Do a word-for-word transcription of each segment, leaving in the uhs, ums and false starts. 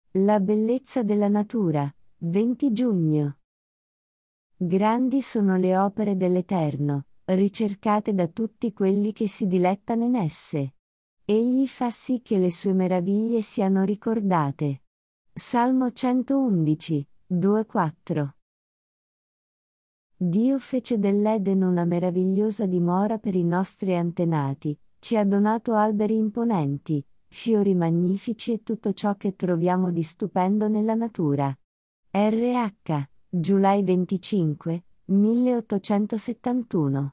La bellezza della natura, venti giugno. Grandi sono le opere dell'Eterno, ricercate da tutti quelli che si dilettano in esse. Egli fa sì che le sue meraviglie siano ricordate. Salmo centoundici, due quattro. Dio fece dell'Eden una meravigliosa dimora per i nostri antenati, ci ha donato alberi imponenti, fiori magnifici e tutto ciò che troviamo di stupendo nella natura. R H, July venticinque, milleottocentosettantuno.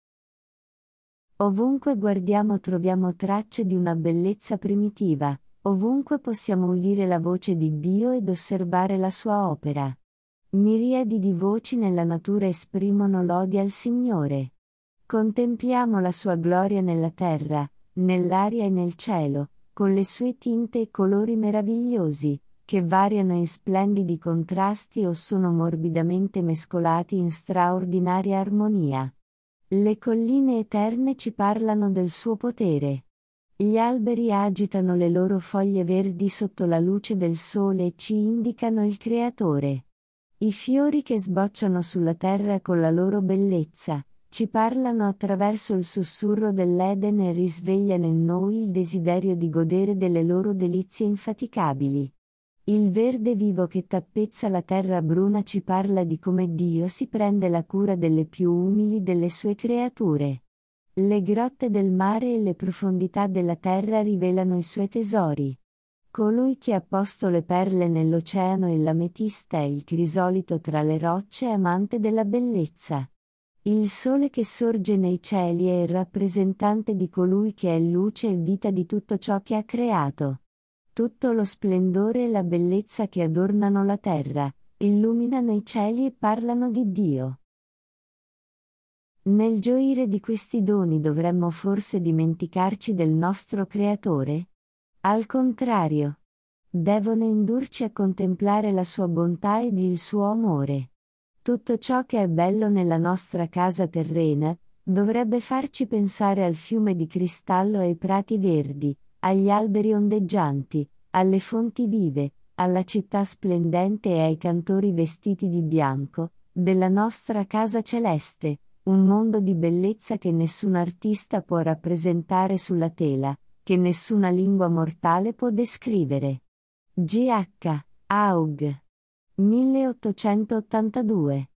Ovunque guardiamo troviamo tracce di una bellezza primitiva, ovunque possiamo udire la voce di Dio ed osservare la sua opera. Miriadi di voci nella natura esprimono lodi al Signore. Contempliamo la sua gloria nella terra, nell'aria e nel cielo, con le sue tinte e colori meravigliosi, che variano in splendidi contrasti o sono morbidamente mescolati in straordinaria armonia. Le colline eterne ci parlano del suo potere. Gli alberi agitano le loro foglie verdi sotto la luce del sole e ci indicano il Creatore. I fiori che sbocciano sulla terra con la loro bellezza, ci parlano attraverso il sussurro dell'Eden e risvegliano in noi il desiderio di godere delle loro delizie infaticabili. Il verde vivo che tappezza la terra bruna ci parla di come Dio si prende la cura delle più umili delle sue creature. Le grotte del mare e le profondità della terra rivelano i suoi tesori. Colui che ha posto le perle nell'oceano e l'ametista e il crisolito tra le rocce è amante della bellezza. Il sole che sorge nei cieli è il rappresentante di colui che è luce e vita di tutto ciò che ha creato. Tutto lo splendore e la bellezza che adornano la terra, illuminano i cieli e parlano di Dio. Nel gioire di questi doni dovremmo forse dimenticarci del nostro Creatore? Al contrario. Devono indurci a contemplare la sua bontà ed il suo amore. Tutto ciò che è bello nella nostra casa terrena, dovrebbe farci pensare al fiume di cristallo e ai prati verdi, agli alberi ondeggianti, alle fonti vive, alla città splendente e ai cantori vestiti di bianco, della nostra casa celeste, un mondo di bellezza che nessun artista può rappresentare sulla tela, che nessuna lingua mortale può descrivere. G H. Haug. milleottocentottantadue